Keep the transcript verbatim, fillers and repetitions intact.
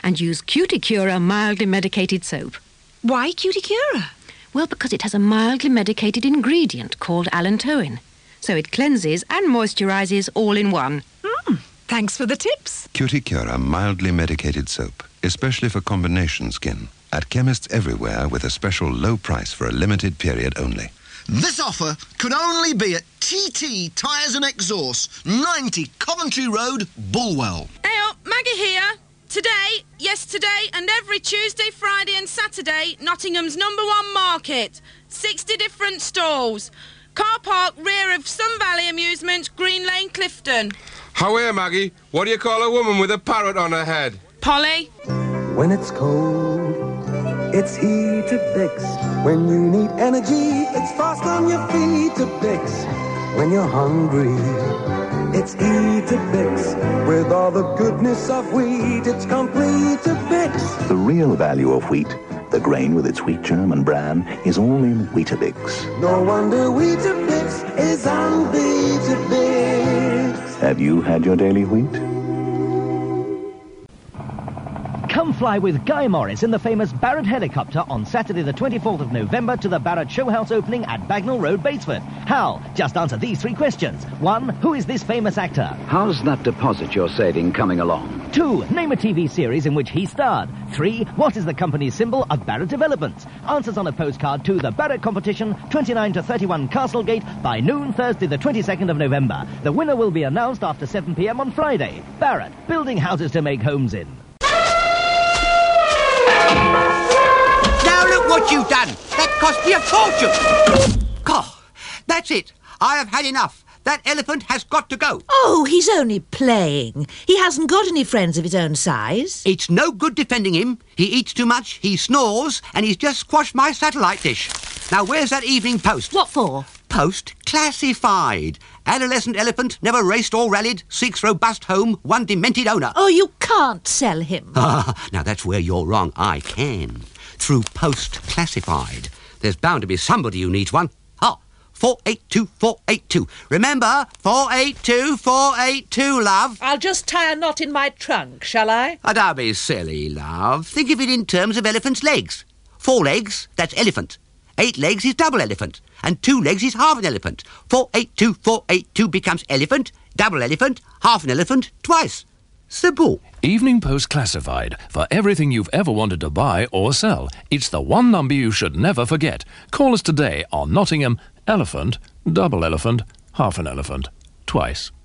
and use Cuticura mildly medicated soap. Why Cuticura? Well, because it has a mildly medicated ingredient called allantoin. So it cleanses and moisturises all in one. Mm, thanks for the tips. Cuticura mildly medicated soap, especially for combination skin. At chemists everywhere with a special low price for a limited period only. This offer could only be at T T Tyres and Exhaust, ninety Coventry Road, Bulwell. Hey up, Maggie here. Today, yesterday and every Tuesday, Friday and Saturday, Nottingham's number one market. sixty different stalls. Car park rear of Sun Valley Amusement, Green Lane, Clifton. How are you, Maggie? What do you call a woman with a parrot on her head? Polly. When it's cold, it's Heatabix. When you need energy, it's fast on your feet to Bix. When you're hungry, it's Heatabix. With all the goodness of wheat, it's complete to Bix. The real value of wheat, the grain with its wheat germ and bran, is all in Weetabix. No wonder Weetabix is unbeatable. Have you had your daily wheat? Come fly with Guy Morris in the famous Barratt helicopter on Saturday the twenty-fourth of November to the Barratt Showhouse opening at Bagnall Road, Batesford. How? Just answer these three questions. One, who is this famous actor? How's that deposit you're saving coming along? Two, name a T V series in which he starred. Three, what is the company's symbol of Barratt Developments? Answers on a postcard to the Barratt Competition, twenty-nine to thirty-one Castlegate, by noon Thursday the twenty-second of November. The winner will be announced after seven p m on Friday. Barratt, building houses to make homes in. Now look what you've done. That cost me a fortune. God, that's it. I have had enough. That elephant has got to go. Oh, he's only playing. He hasn't got any friends of his own size. It's no good defending him. He eats too much, he snores, and he's just squashed my satellite dish. Now, where's that Evening Post? What for? Post classified. Adolescent elephant, never raced or rallied, seeks robust home, one demented owner. Oh, you can't sell him. Ah, now that's where you're wrong. I can. Through Post Classified. There's bound to be somebody who needs one. Ah, four eight two four eight two. Remember, four eight two four eight two, love. I'll just tie a knot in my trunk, shall I? Ah, don't be silly, love. Think of it in terms of elephant's legs. Four legs, that's elephant. Eight legs is double elephant. And two legs is half an elephant. four eight two four eight two becomes elephant, double elephant, half an elephant, twice. Simple. Evening Post Classified. For everything you've ever wanted to buy or sell. It's the one number you should never forget. Call us today on Nottingham, elephant, double elephant, half an elephant, twice.